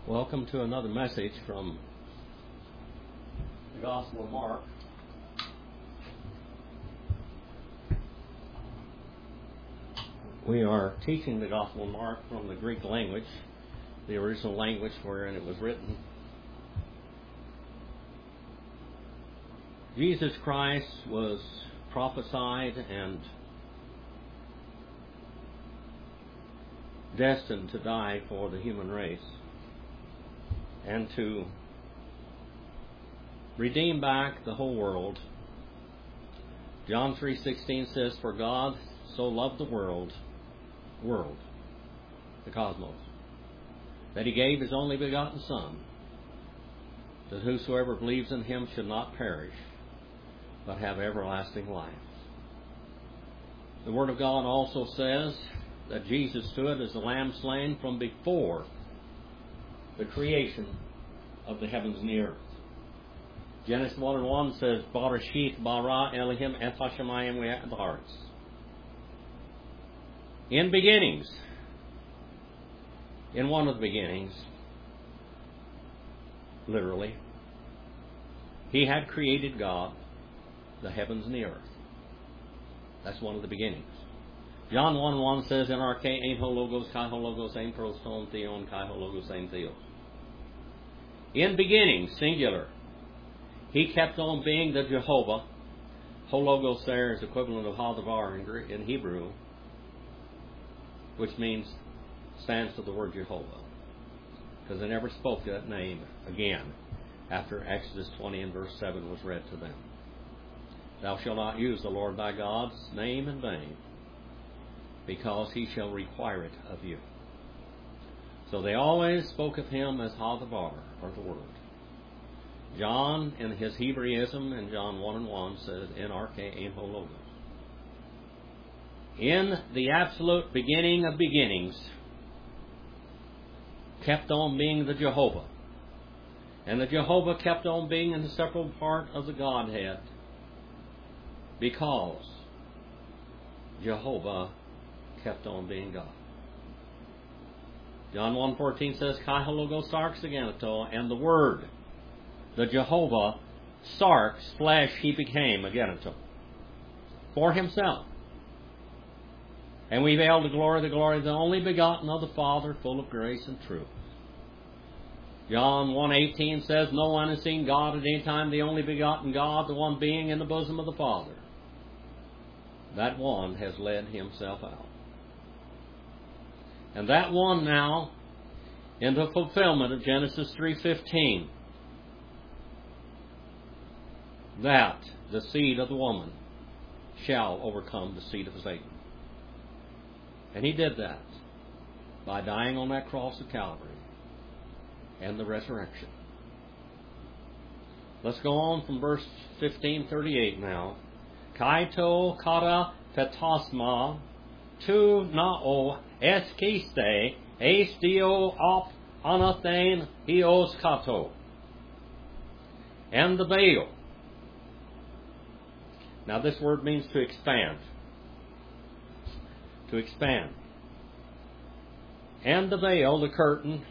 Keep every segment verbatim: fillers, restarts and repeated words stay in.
Welcome to another message from the Gospel of Mark. We are teaching the Gospel of Mark from the Greek language, the original language wherein it was written. Jesus Christ was prophesied and destined to die for the human race and to redeem back the whole world. John three sixteen says, "For God so loved the world, world, the cosmos, that He gave His only begotten Son, that whosoever believes in Him should not perish, but have everlasting life." The Word of God also says that Jesus stood as the Lamb slain from before the creation of the heavens and the earth. Genesis one and one says, "Barashith bara Elohim et hashamayim ve'haaretz." In beginnings, in one of the beginnings, literally, He had created God, the heavens and the earth. That's one of the beginnings. John one one says, "In arche ein ho logos, kai ho logos, ein proston theon, kai ho logos, ein theos." In beginning, singular, He kept on being the Jehovah. Ho logos there is equivalent of hadavar in, Greek, in Hebrew, which means, stands for the word Jehovah. Because they never spoke that name again after Exodus twenty and verse seven was read to them. "Thou shalt not use the Lord thy God's name in vain, because He shall require it of you." So they always spoke of Him as Hadavar, or the Word. John, in his Hebraism, in John one and one, says, "In arche ein ho logos." In the absolute beginning of beginnings, kept on being the Jehovah. And the Jehovah kept on being an inseparable part of the Godhead, because Jehovah kept on being God. John one fourteen says, "Kai ho logos sarx agenito," and the Word, the Jehovah, sarx, flesh, He became agenito, for Himself. And we veiled the glory, the glory of the only begotten of the Father, full of grace and truth. John one eighteen says, "No one has seen God at any time, the only begotten God, the one being in the bosom of the Father." That one has led Himself out. And that one now, in the fulfillment of Genesis three fifteen, that the seed of the woman shall overcome the seed of Satan. And He did that by dying on that cross of Calvary and the resurrection. Let's go on from verse fifteen thirty-eight now. "Kaito kara fetasma tu nao eskiste estio op anathain hios kato." And the veil. Now this word means to expand. To expand. And the veil, the curtain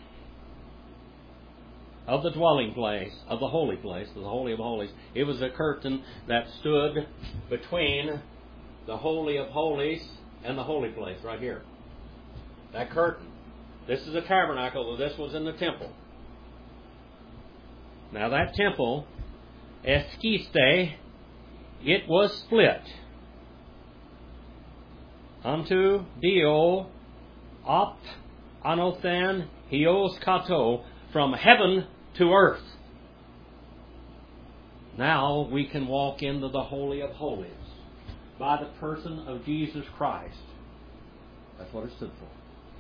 of the dwelling place, of the holy place, of the Holy of Holies. It was a curtain that stood between the Holy of Holies and the holy place, right here. That curtain. This is a tabernacle, this was in the temple. Now that temple, eskiste, it was split unto dio op anothan hios kato, from heaven to earth. Now we can walk into the Holy of Holies by the person of Jesus Christ. That's what it stood for.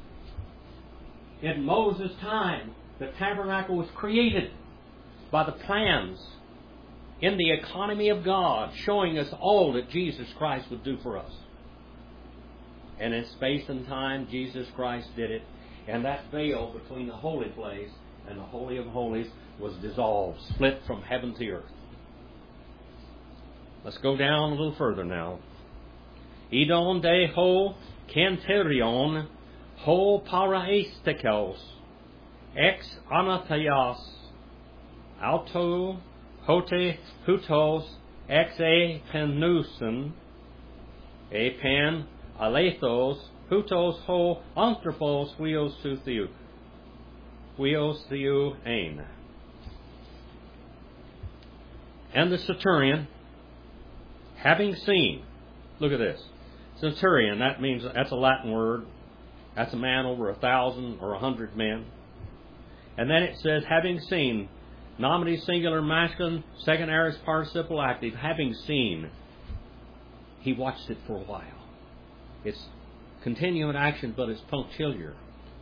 In Moses' time, the tabernacle was created by the plans in the economy of God, showing us all that Jesus Christ would do for us. And in space and time, Jesus Christ did it. And that veil between the holy place and the Holy of Holies was dissolved, split from heaven to earth. Let's go down a little further now. "Idon de ho kenterion ho paraistikos ex anathaios, auto, hote, hutos, ex e penusen, e pen, alethos, hutos ho, anthropos, huios to theou, huios theou ein. And the centurion, having seen, look at this, centurion, that means, that's a Latin word, that's a man over a thousand or a hundred men. And then it says, having seen, nominative singular masculine, second aorist participle active, having seen, he watched it for a while. It's continuing action, but it's punctiliar.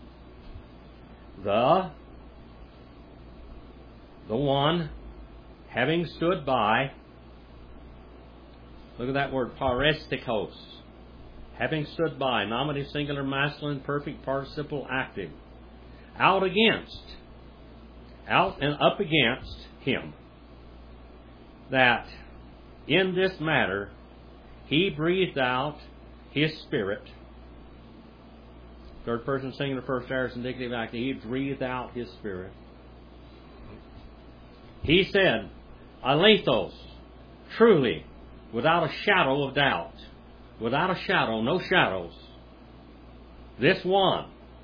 The, the one, having stood by, look at that word, parestikos, having stood by, nominative singular masculine, perfect participle active, out against, out and up against him, that in this matter he breathed out his spirit. Third person singular, first aorist indicative active. He breathed out his spirit. He said, alethos, truly, without a shadow of doubt, without a shadow, no shadows, this one,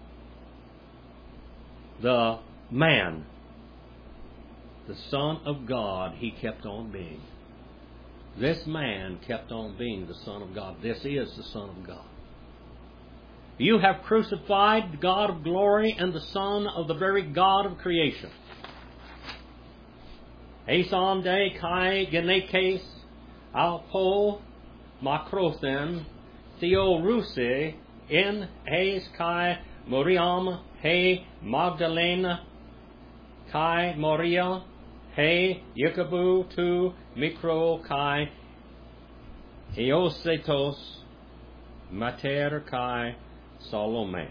the man, the Son of God, he kept on being. This man kept on being the Son of God. This is the Son of God. You have crucified the God of glory and the Son of the very God of creation. Eison de kai genekes alpo makrothen theoruse in eis kai moriam he Magdalena kai moria he Jacobu tu mikro kai eosetos mater kai Salome.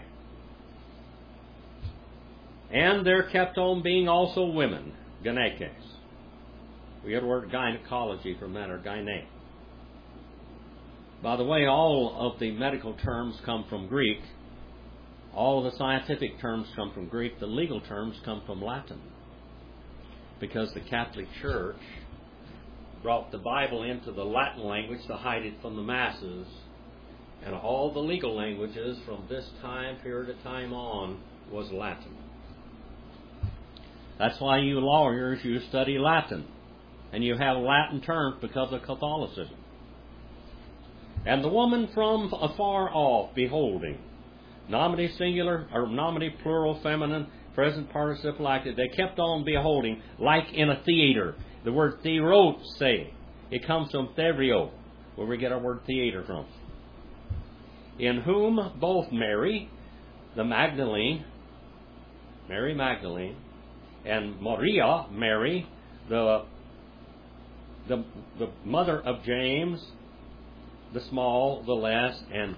And there kept on being also women, genekes. We get the word gynecology from that, or gyne. By the way, all of the medical terms come from Greek. All of the scientific terms come from Greek. The legal terms come from Latin. Because the Catholic Church brought the Bible into the Latin language to hide it from the masses. And all the legal languages from this time period of time on was Latin. That's why you lawyers, you study Latin. And you have Latin terms because of Catholicism. And the woman from afar off, beholding, nominative singular, or nominative plural, feminine, present participle active, they kept on beholding, like in a theater. The word theros, say, it comes from therio, where we get our word theater from. In whom both Mary, the Magdalene, Mary Magdalene, and Maria, Mary, the, the, the mother of James, the small, the less, and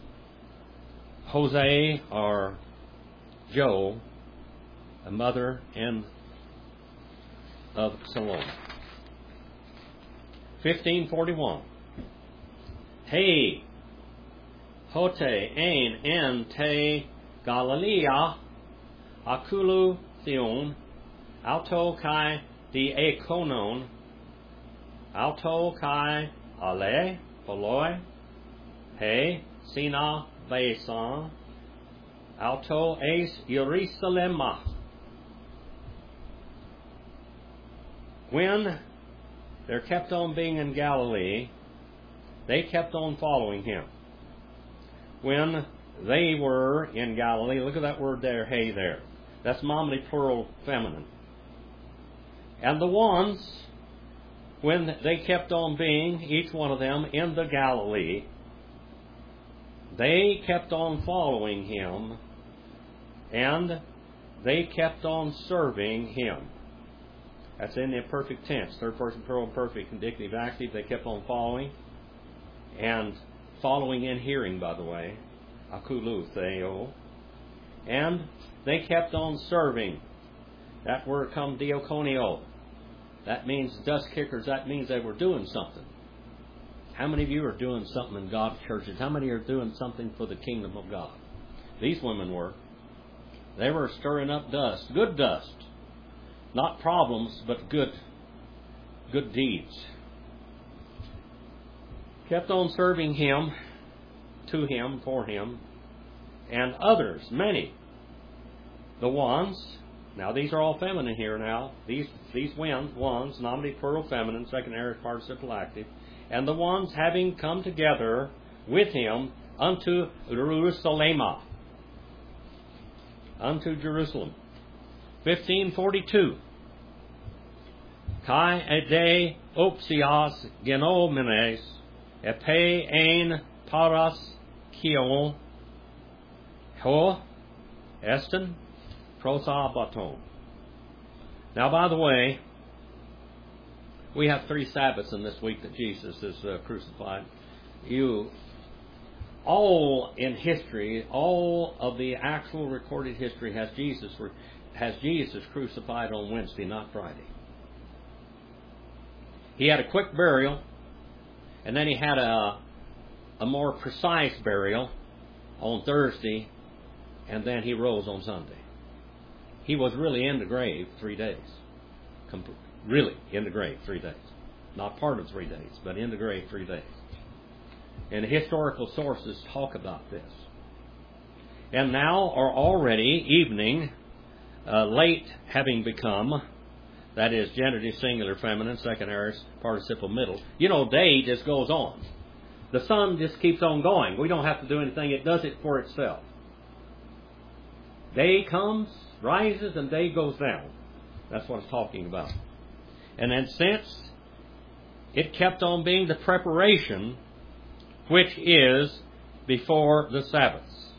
Jose, or Joe, a mother and of Salome. fifteen forty-one. Hey, Hote ein en te Galilea akulu theon auto kai diakonon auto kai ale poloi he sina baesan auto eis Jerusalema. When there kept on being in Galilee, they kept on following him. When they were in Galilee, look at that word there, hey there. That's nominative plural feminine. And the ones, when they kept on being, each one of them, in the Galilee, they kept on following him, and they kept on serving him. That's in the imperfect tense, third person plural perfect indicative active. They kept on following, and following in hearing, by the way, akulu theo, and they kept on serving. That word comes diakonio. That means dust kickers. That means they were doing something. How many of you are doing something in God's churches? How many are doing something for the kingdom of God? These women were. They were stirring up dust, good dust. Not problems, but good, good deeds. Kept on serving him, to him, for him, and others, many. The ones, now these are all feminine here now. These these ones, ones, nominative plural feminine, second aorist participle active, and the ones having come together with him unto Jerusalem, unto Jerusalem. fifteen forty-two. Kai ede opsias genomenes epe ein paras kion ho esten prosabaton. Now, by the way, we have three Sabbaths in this week that Jesus is uh, crucified. You, all in history, all of the actual recorded history has Jesus has Jesus crucified on Wednesday, not Friday. He had a quick burial, and then he had a a more precise burial on Thursday, and then he rose on Sunday. He was really in the grave three days. Really in the grave three days. Not part of three days, but in the grave three days. And the historical sources talk about this. And now are already evening, uh, late having become, that is genitive singular feminine, second aorist participle middle. You know, day just goes on. The sun just keeps on going. We don't have to do anything. It does it for itself. Day comes, rises, and day goes down. That's what it's talking about. And then since it kept on being the preparation, which is before the Sabbaths.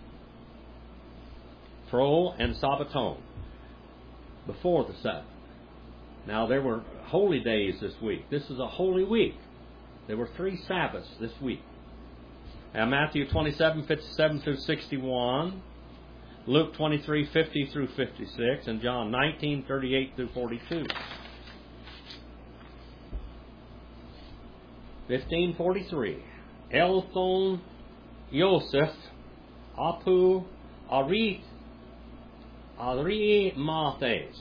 Pro and Sabbaton. Before the Sabbath. Now there were holy days this week. This is a holy week. There were three Sabbaths this week. And Matthew twenty-seven, fifty-seven through sixty-one. Luke twenty-three, fifty through fifty-six, and John nineteen, thirty-eight through forty-two. fifteen forty-three. Elthon Yosef Apu Arit Ari Mathes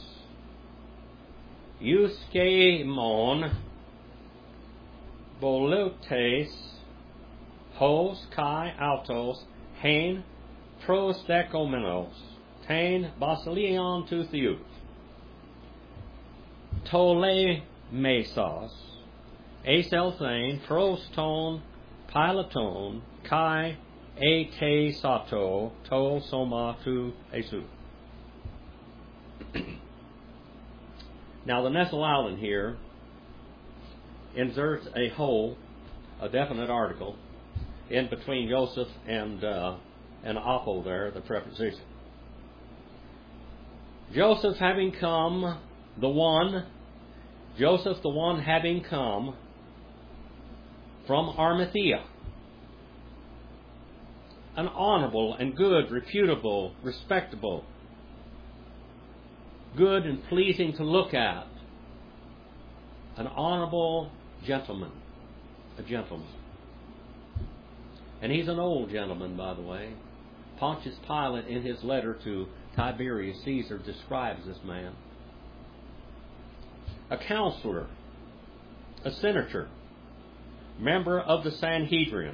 Euskemon Bolotes Hos Kai Autos Hain Prostekomenos Tain Basilion to Theus Tole Mesos Aselthane Proston Pilaton Kai Ate Sato To Soma Tu Esu. Now the Nestle Island here inserts a whole, a definite article, in between Joseph and uh, and apo there, the preposition. Joseph having come, the one, Joseph the one having come from Arimathea, an honorable and good, reputable, respectable, good and pleasing to look at, an honorable gentleman, a gentleman. And he's an old gentleman, by the way. Pontius Pilate, in his letter to Tiberius Caesar, describes this man. A counselor, a senator, member of the Sanhedrin.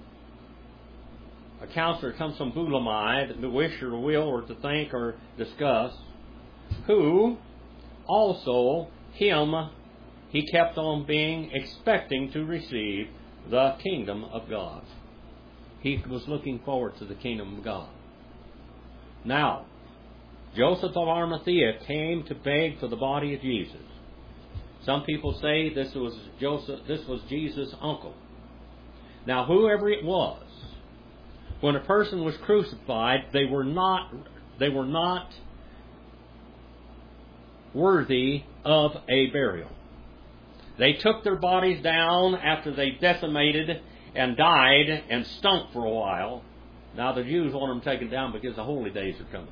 A counselor comes from Bulamai, to wish or will or to think or discuss, who also him he kept on being expecting to receive the kingdom of God. He was looking forward to the kingdom of God. Now, Joseph of Arimathea came to beg for the body of Jesus. Some people say this was Joseph, this was Jesus' uncle. Now, whoever it was, when a person was crucified, they were not they were not worthy of a burial. They took their bodies down after they decimated and died and stunk for a while. Now the Jews want them taken down because the holy days are coming.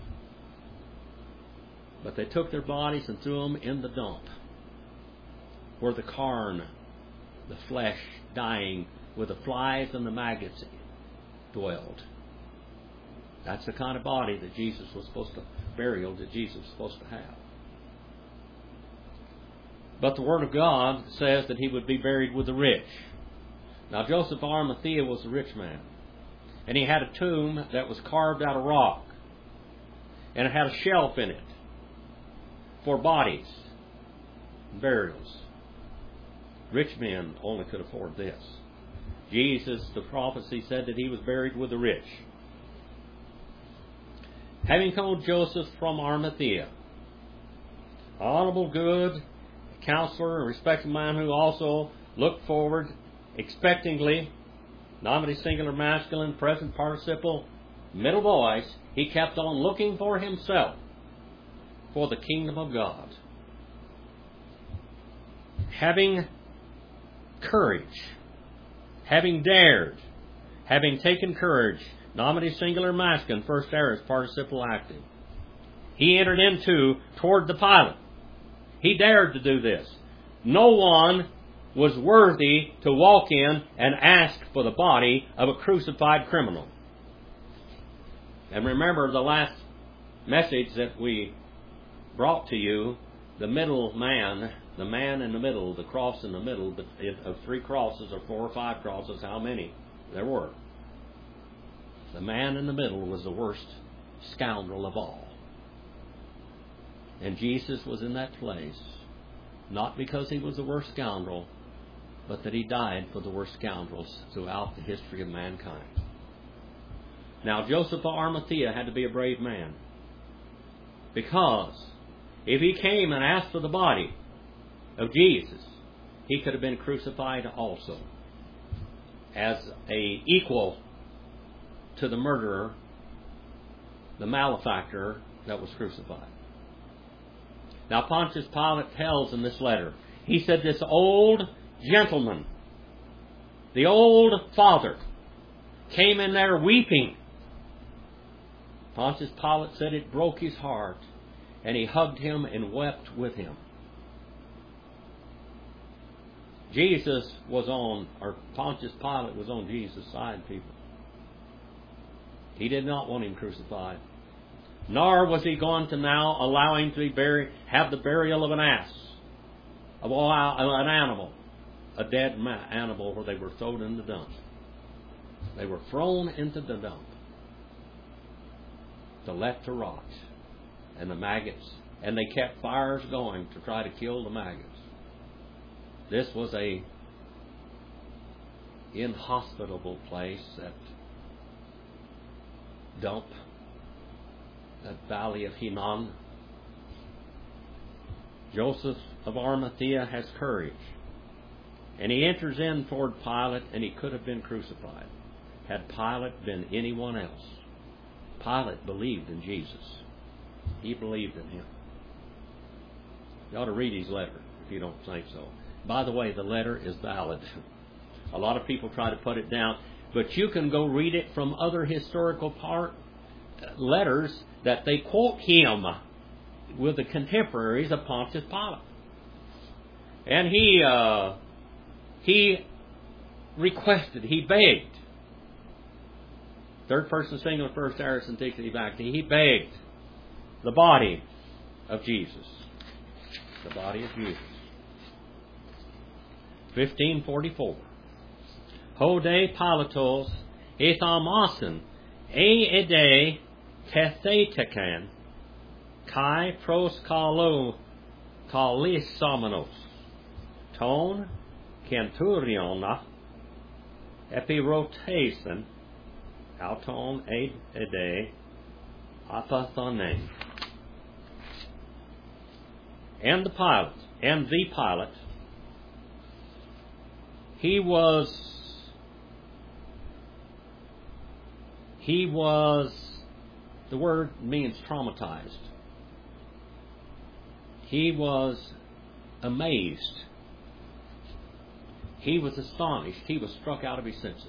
But they took their bodies and threw them in the dump, where the carn, the flesh dying, where the flies and the maggots dwelled. That's the kind of body that Jesus was supposed to, burial that Jesus was supposed to have. But the Word of God says that he would be buried with the rich. Now Joseph of Arimathea was a rich man. And he had a tomb that was carved out of rock. And it had a shelf in it for bodies and burials. Rich men only could afford this. Jesus, the prophecy said that he was buried with the rich. Having called Joseph from Arimathea, honorable, good counselor, and respected man who also looked forward expectingly, nominative singular masculine, present participle, middle voice, he kept on looking for himself for the kingdom of God. Having courage, having dared, having taken courage, nominative singular masculine, first aorist, participle active, he entered into toward the Pilate. He dared to do this. No one was worthy to walk in and ask for the body of a crucified criminal. And remember the last message that we brought to you, the middle man, the man in the middle, the cross in the middle, but of three crosses or four or five crosses, how many there were. The man in the middle was the worst scoundrel of all. And Jesus was in that place, not because he was the worst scoundrel, but that he died for the worst scoundrels throughout the history of mankind. Now, Joseph of Arimathea had to be a brave man, because if he came and asked for the body of Jesus, he could have been crucified also as a equal to the murderer, the malefactor that was crucified. Now, Pontius Pilate tells in this letter, he said this old gentleman, the old father, came in there weeping. Pontius Pilate said it broke his heart, and he hugged him and wept with him. Jesus was on, or Pontius Pilate was on Jesus' side, people. He did not want him crucified. Nor was he going to now allow him to be buried, have the burial of an ass, of an animal, a dead animal where they were thrown in the dump. They were thrown into the dump to let to rot, and the maggots, and they kept fires going to try to kill the maggots. This was a inhospitable place, that dump, that valley of Hinnom. Joseph of Arimathea has courage, and he enters in toward Pilate, and he could have been crucified had Pilate been anyone else. Pilate believed in Jesus. He believed in him. You ought to read his letter if you don't think so. By the way, the letter is valid. A lot of people try to put it down, but you can go read it from other historical part letters that they quote him with the contemporaries of Pontius Pilate. And he uh, he requested, he begged. Third person singular, first aorist, indicative active. He begged the body of Jesus. The body of Jesus. fifteen forty-four. Hode Pilatos ethamasen e ede tethetakan kai pros kalo kalisomenos ton kenturiona epirotasen auton ede apathonen. And the Pilate, and the Pilate, he was, he was, the word means traumatized. He was amazed. He was astonished. He was struck out of his senses.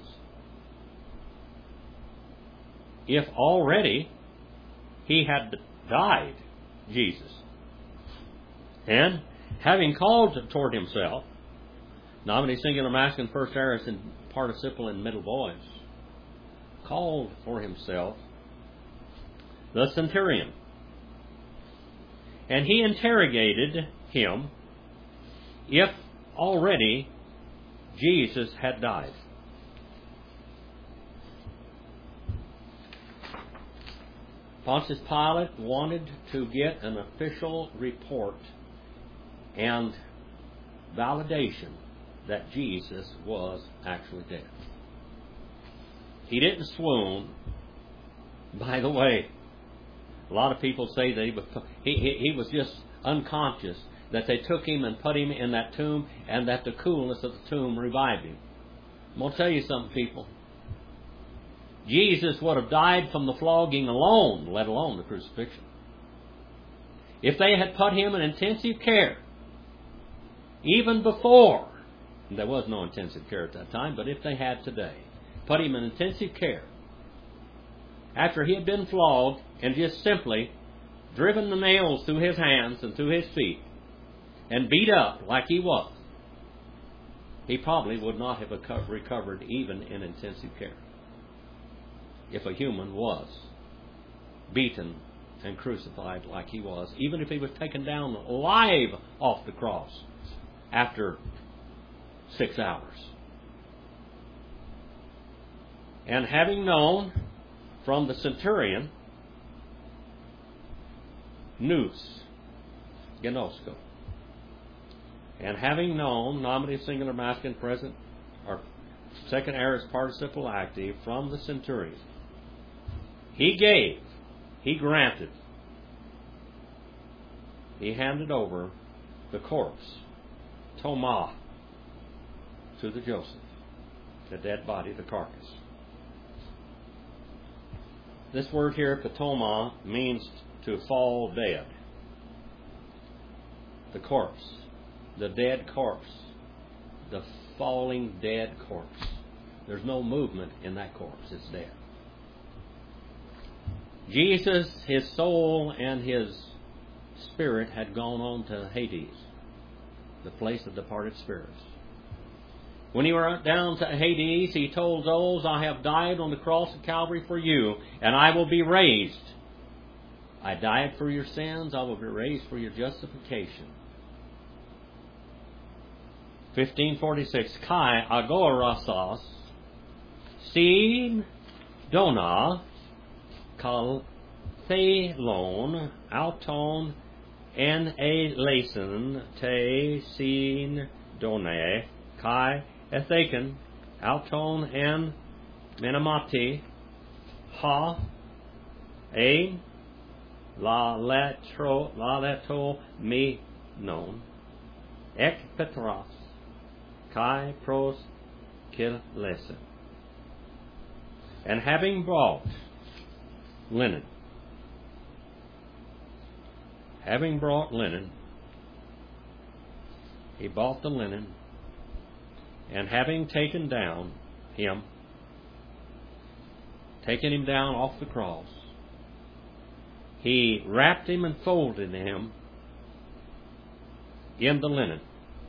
If already he had died, Jesus, and having called toward himself, nominative singular masculine, first aorist, and participle in middle voice, called for himself the centurion. And he interrogated him if already Jesus had died. Pontius Pilate wanted to get an official report and validation that Jesus was actually dead. He didn't swoon. By the way, a lot of people say that he was, he, he, he was just unconscious, that they took him and put him in that tomb, and that the coolness of the tomb revived him. I'm going to tell you something, people. Jesus would have died from the flogging alone, let alone the crucifixion. If they had put him in intensive care, even before, there was no intensive care at that time, but if they had today, put him in intensive care, after he had been flogged and just simply driven the nails through his hands and through his feet and beat up like he was, he probably would not have recovered even in intensive care if a human was beaten and crucified like he was, even if he was taken down alive off the cross after six hours. And having known from the centurion, nous, genosko, and having known, nominative, singular, masculine, present, or second aorist participle active, from the centurion, he gave, he granted, he handed over the corpse, Toma, to the Joseph, the dead body, the carcass. This word here, patoma, means to fall dead. The corpse, the dead corpse, the falling dead corpse. There's no movement in that corpse, it's dead. Jesus, his soul and his spirit had gone on to Hades, the place of departed spirits. When he went down to Hades, he told those, I have died on the cross of Calvary for you, and I will be raised. I died for your sins, I will be raised for your justification. fifteen forty-six, Kai agorasas, sin dona, kal thelon, auton, en eleison, te sin done, kai ethaken, auton en menamati, ha, ein, la letro, la leto me non, ek petras, kai pros kil lesen. And having brought linen, having brought linen, he bought the linen, and having taken down him, taken him down off the cross, he wrapped him and folded him in the linen.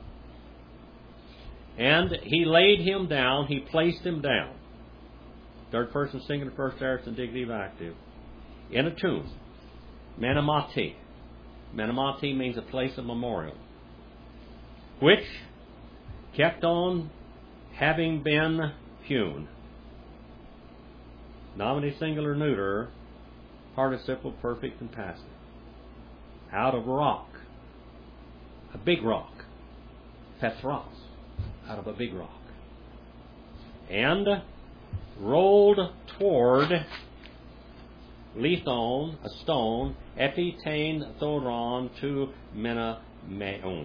And he laid him down, he placed him down, third person singular, first aorist, indicative active, in a tomb, menamati. Menamati means a place of memorial, which kept on having been hewn. Nominative, singular, neuter, participle, perfect, and passive. Out of rock. A big rock. Petros. Out of a big rock. And rolled toward lithon, a stone, epitain thoron to menameon.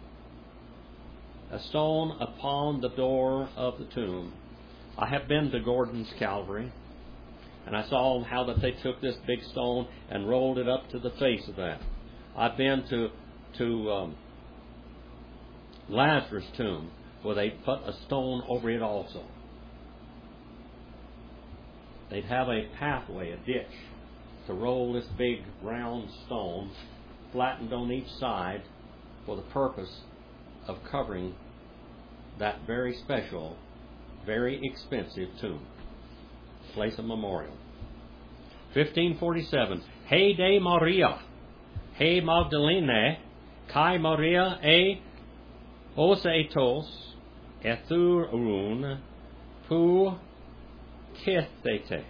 A stone upon the door of the tomb. I have been to Gordon's Calvary, and I saw how that they took this big stone and rolled it up to the face of that. I've been to to um, Lazarus' tomb, where they put a stone over it also. They'd have a pathway, a ditch, to roll this big round stone, flattened on each side, for the purpose of covering that very special, very expensive tomb, place of memorial. fifteen forty-seven. He de Maria, he Magdalene, kai Maria e osetos ethurun pu kithete.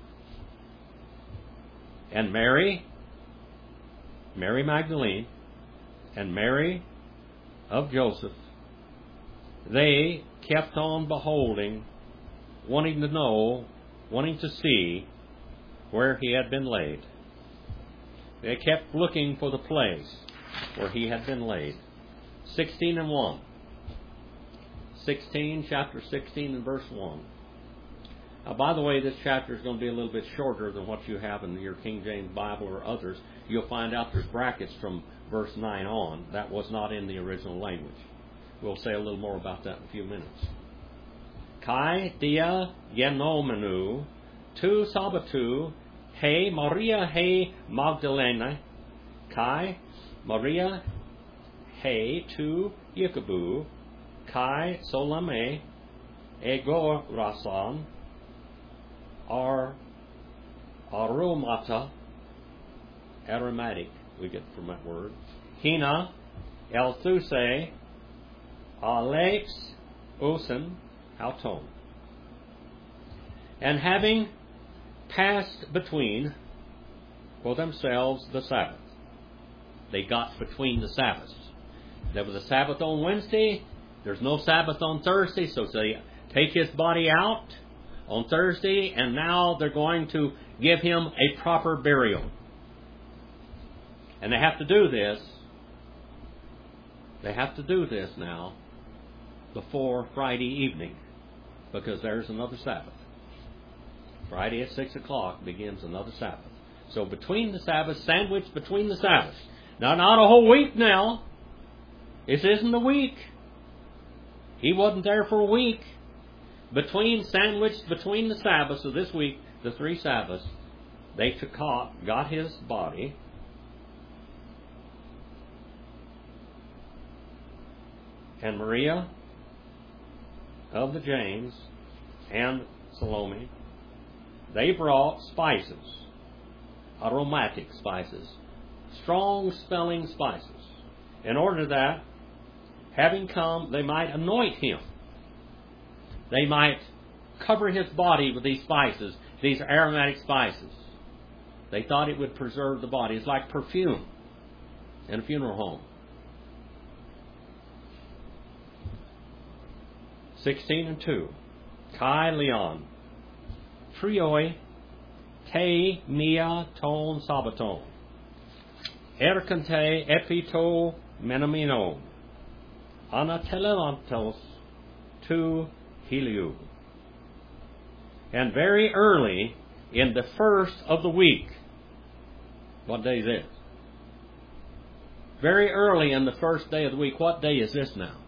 And Mary, Mary Magdalene, and Mary of Joseph, they kept on beholding, wanting to know, wanting to see where he had been laid. They kept looking for the place where he had been laid. Sixteen and one. Sixteen, chapter sixteen and verse one. Now, by the way, this chapter is going to be a little bit shorter than what you have in your King James Bible or others. You'll find out there's brackets from verse nine on. That was not in the original language. We'll say a little more about that in a few minutes. Kai dia genomenu tu sabatu he Maria he Magdalena kai Maria he tu Jacobu kai Salome ego rasan ar aromata aromatic we get from that word hina elthuse alex osen auton. And having passed between for themselves the Sabbath. They got between the Sabbaths. There was a Sabbath on Wednesday. There's no Sabbath on Thursday, so they take his body out on Thursday, and now they're going to give him a proper burial. And they have to do this. They have to do this now before Friday evening, because there's another Sabbath. Friday at six o'clock begins another Sabbath. So between the Sabbaths, sandwiched between the Sabbaths. Now, not a whole week now. This isn't a week. He wasn't there for a week. Between, sandwiched between the Sabbaths of this week, the three Sabbaths, they took, got his body, and Maria of the James and Salome, they brought spices, aromatic spices, strong smelling spices, in order that, having come, they might anoint him. They might cover his body with these spices, these aromatic spices. They thought it would preserve the body. It's like perfume in a funeral home. Sixteen and two. Kai Leon. Trioi te mia ton sabaton. Erkante epito menamino. Anatelelantos tu heliu. And very early in the first of the week. What day is this? Very early in the first day of the week. What day is this now?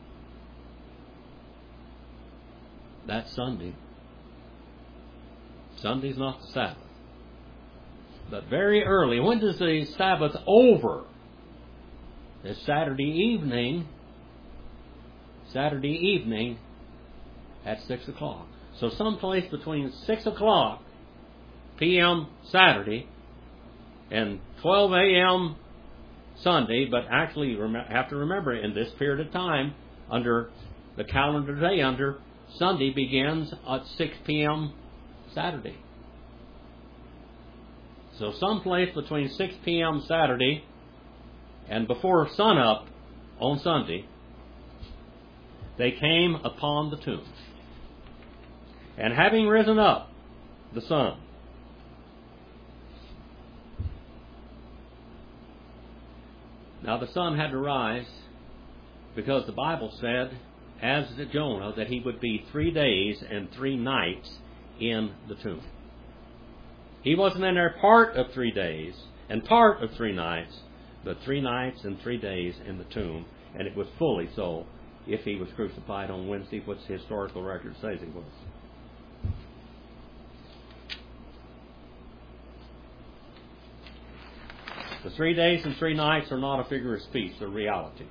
That's Sunday. Sunday's not the Sabbath. But very early. When does the Sabbath over? It's Saturday evening. Saturday evening at six o'clock. So someplace between six o'clock p.m. Saturday and twelve a.m. Sunday, but actually you have to remember in this period of time, under the calendar day, under Sunday begins at six p.m. Saturday. So someplace between six p.m. Saturday and before sunup on Sunday, they came upon the tomb. And having risen up the sun, now the sun had to rise because the Bible said, as did Jonah, that he would be three days and three nights in the tomb. He wasn't in there part of three days and part of three nights, but three nights and three days in the tomb, and it was fully so if he was crucified on Wednesday, which the historical record says he was. The three days and three nights are not a figure of speech, they're reality.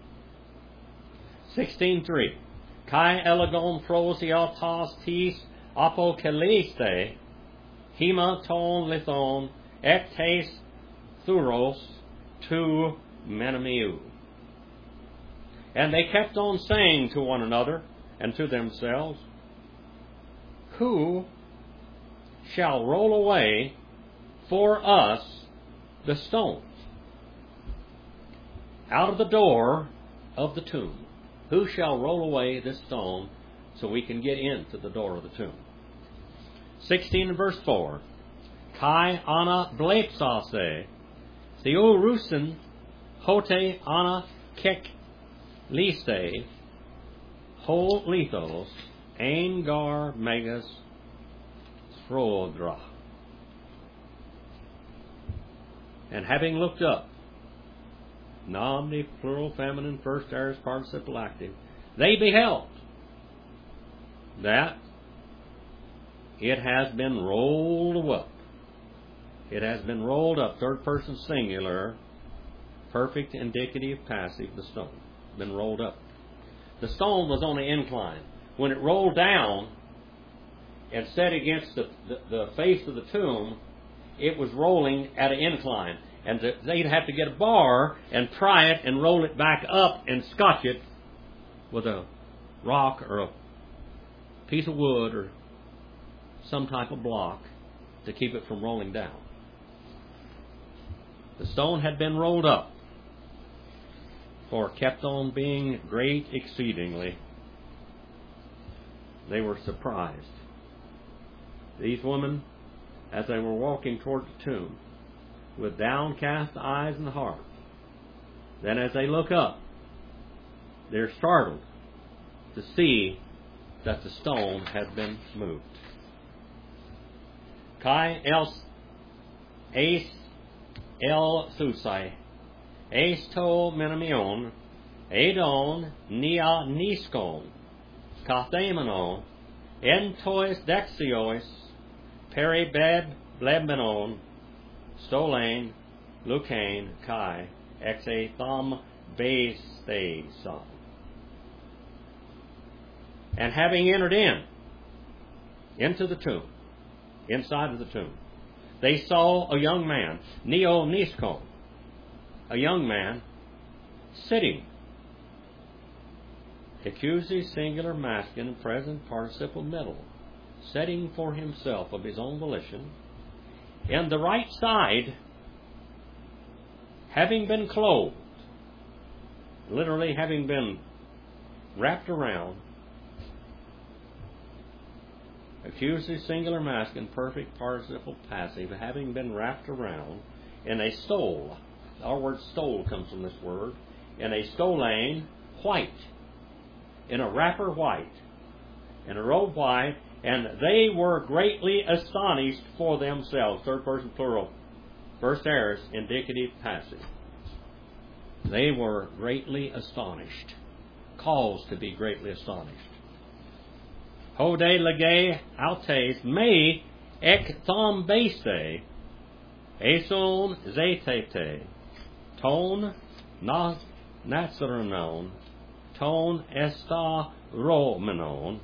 sixteen three. Kai elegon prosiatas tis apokeleste hema ton lithon, ektes thuros, tu menamiu. And they kept on saying to one another and to themselves, who shall roll away for us the stones out of the door of the tomb? Who shall roll away this stone so we can get into the door of the tomb? sixteen and verse four. Kai ana blepsase, theo rusen hote ana kek lise, ho lithos, angar megas throdra. And having looked up, nomine, plural, feminine, first aorist, participle active, they beheld that it has been rolled up. It has been rolled up, third person singular, perfect, indicative, passive, the stone. Been rolled up. The stone was on the incline. When it rolled down and set against the, the, the face of the tomb, it was rolling at an incline. And they'd have to get a bar and pry it and roll it back up and scotch it with a rock or a piece of wood or some type of block to keep it from rolling down. The stone had been rolled up, for it kept on being great exceedingly. They were surprised. These women, as they were walking toward the tomb, with downcast eyes and hearts, then as they look up, they're startled to see that the stone had been moved. Kai els eis el thusai, eis to menamion, edon nia niskon, kathemenon, entois dexiois, peribed blebmenon, stolane, lucane, kai, exe thum base son. And having entered in, into the tomb, inside of the tomb, they saw a young man, neo niskon, a young man, sitting, accusative singular masculine present participle middle, setting for himself of his own volition, in the right side, having been clothed, literally having been wrapped around, accusative singular masculine perfect participle passive, having been wrapped around in a stole. Our word stole comes from this word. In a stolane, white. In a wrapper, white. In a robe, white. And they were greatly astonished for themselves. Third person plural. First aorist, indicative, passive. They were greatly astonished. Caused to be greatly astonished. Hode lege autes me ek thom base eson zetete ton nas natsaranon ton esta romenon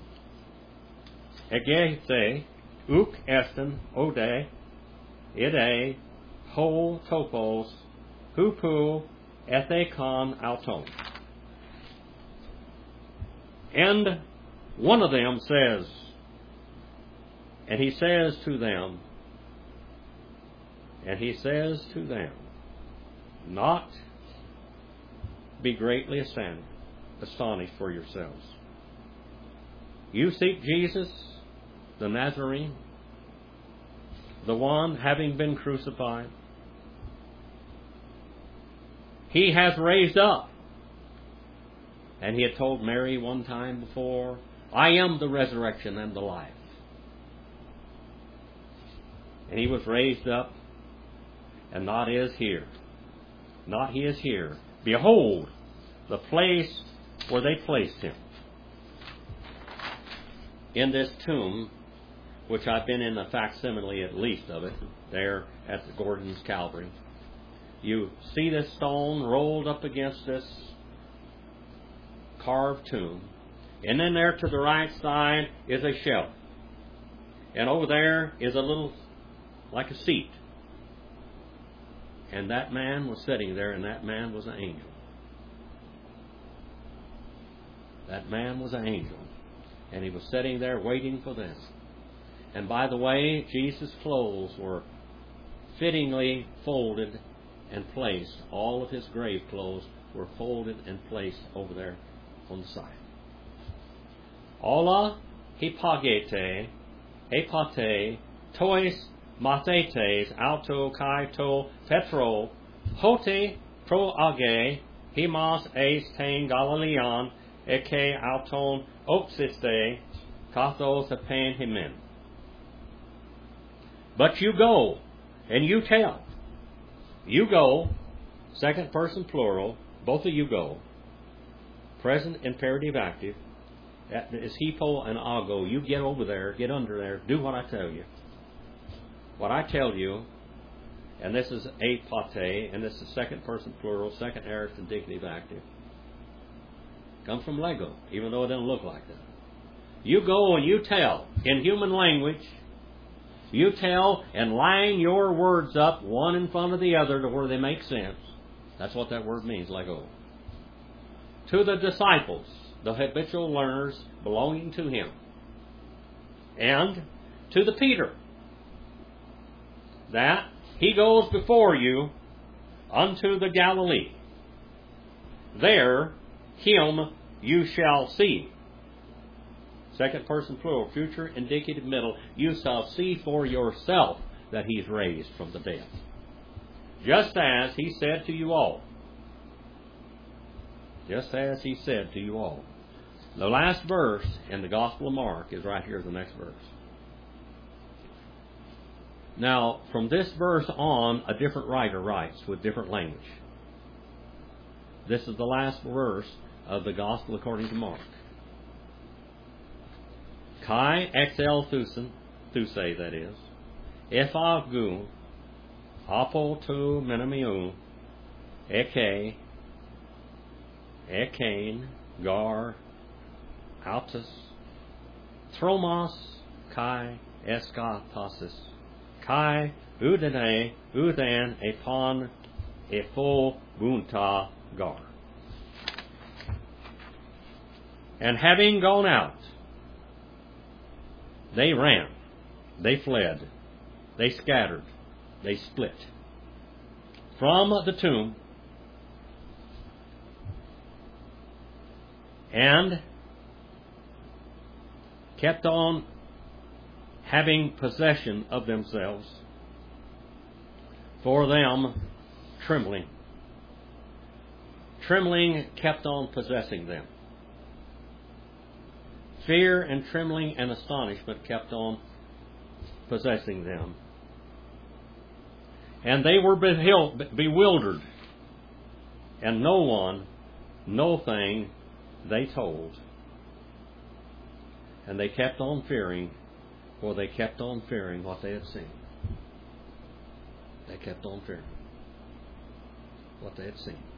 egete uk esten ode ide ho topos hupu ethekon auton. And one of them says, and he says to them, and he says to them, not be greatly astonished for yourselves. You seek Jesus, the Nazarene, the one having been crucified. He has raised up. And he had told Mary one time before, I am the resurrection and the life. And he was raised up, and not is here. Not he is here. Behold, the place where they placed him. In this tomb, which I've been in the facsimile at least of it, there at the Gordon's Calvary, you see this stone rolled up against this carved tomb. And then there to the right side is a shelf. And over there is a little like a seat. And that man was sitting there, and that man was an angel. That man was an angel. And he was sitting there waiting for them. And by the way, Jesus' clothes were fittingly folded and placed. All of his grave clothes were folded and placed over there on the side. Ola hypagete, hepate, tois mathetes, auto kai to petro, hote pro age, himas eis tain Galileon, eke auton opsiste, kathos apen himen. But you go, and you tell. You go, second person plural, both of you go. Present imperative active. That is hypo and ago. You get over there, get under there, do what I tell you. What I tell you, and this is apate, and this is second person plural, second aorist indicative active. Comes from Lego, even though it doesn't look like that. You go and you tell in human language. You tell and line your words up one in front of the other to where they make sense. That's what that word means, Lego. To the disciples, the habitual learners belonging to him. And to the Peter, that he goes before you unto the Galilee. There him you shall see. Second person plural, future, indicative, middle. You shall see for yourself that he's raised from the dead. Just as he said to you all. Just as he said to you all. The last verse in the Gospel of Mark is right here, the next verse. Now, from this verse on, a different writer writes with different language. This is the last verse of the Gospel according to Mark. Kai exel thusen, thuse that is, ephagu, apo tu menamiu, eke, ekain, gar, autus, thromos, kai, eskatasis, kai, udene, udan, epon, epho, bunta, gar. And having gone out, they ran, they fled, they scattered, they split from the tomb, and kept on having possession of themselves, for them trembling. Trembling kept on possessing them. Fear and trembling and astonishment kept on possessing them. And they were bewildered. And no one, no thing they told. And they kept on fearing, for they kept on fearing what they had seen. They kept on fearing what they had seen.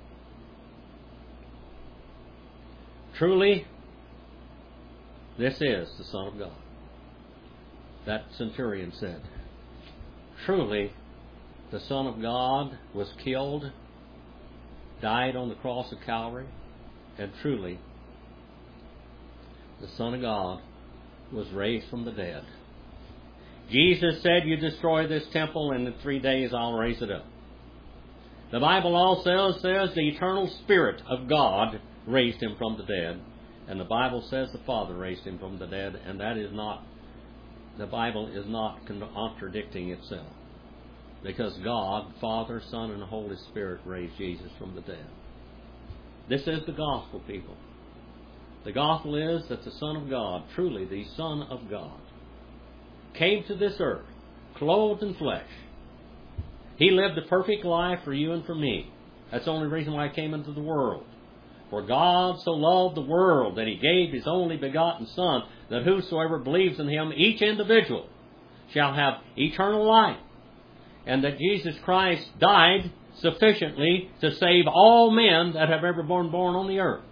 Truly, this is the Son of God. That centurion said, truly, the Son of God was killed, died on the cross of Calvary, and truly, the Son of God was raised from the dead. Jesus said, you destroy this temple, and in three days I'll raise it up. The Bible also says the eternal Spirit of God raised him from the dead. And the Bible says the Father raised him from the dead, and that is not, the Bible is not contradicting itself. Because God, Father, Son, and the Holy Spirit raised Jesus from the dead. This is the gospel, people. The gospel is that the Son of God, truly the Son of God, came to this earth, clothed in flesh. He lived a perfect life for you and for me. That's the only reason why he came into the world. For God so loved the world that he gave his only begotten Son, that whosoever believes in him, each individual, shall have eternal life. And that Jesus Christ died sufficiently to save all men that have ever been born on the earth.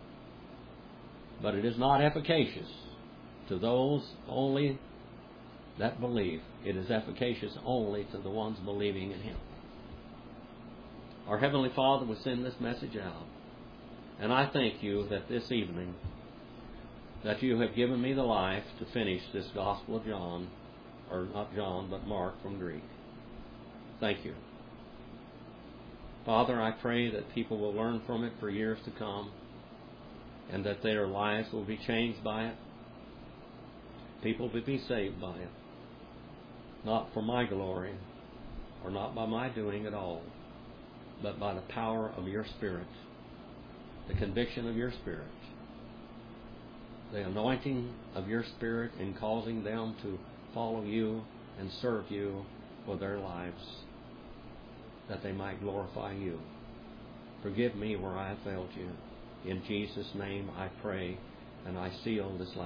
But it is not efficacious to those only that believe It is efficacious only to the ones believing in Him. Our Heavenly Father will send this message out. And I thank you that this evening, that you have given me the life to finish this Gospel of John, or not John, but Mark from Greek. Thank you. Father, I pray that people will learn from it for years to come, and that their lives will be changed by it. People will be saved by it. Not for my glory, or not by my doing at all, but by the power of your Spirit, the conviction of your Spirit, the anointing of your Spirit in causing them to follow you and serve you with their lives, that they might glorify you. Forgive me where I have failed you. In Jesus' name I pray, and I seal this last